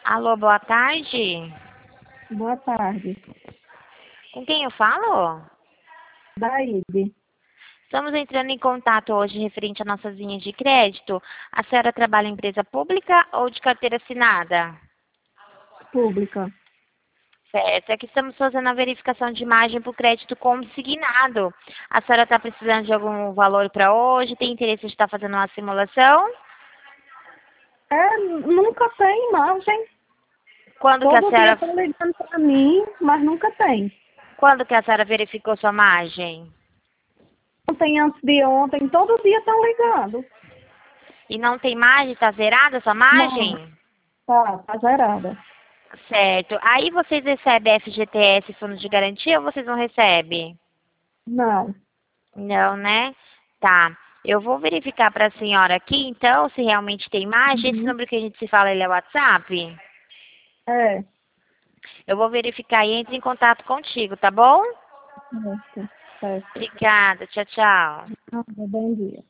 Alô, boa tarde. Boa tarde. Com quem eu falo? Daíde. Estamos entrando em contato hoje referente à nossas linhas de crédito. A senhora trabalha em empresa pública ou de carteira assinada? Pública. Certo, é que estamos fazendo a verificação de imagem para o crédito consignado. A senhora está precisando de algum valor para hoje? Tem interesse de estar fazendo uma simulação? Nunca tem imagem. Quando que a Todo dia senhora, estão ligando para mim, mas nunca tem. quando que a senhora verificou sua imagem? Ontem, antes de ontem, todo dia estão ligando. E não tem imagem? Está zerada a sua Não, imagem? tá zerada. Certo. Aí vocês recebem FGTS, fundo de garantia, ou vocês não recebem? Não. Não, né? Tá. Eu vou verificar para a senhora aqui, então, se realmente tem imagem. Esse Uhum. número que a gente se fala, ele é WhatsApp? É. Eu vou verificar e entre em contato contigo, tá bom? Certo. Certo. Obrigada. Tchau, tchau. Bom dia.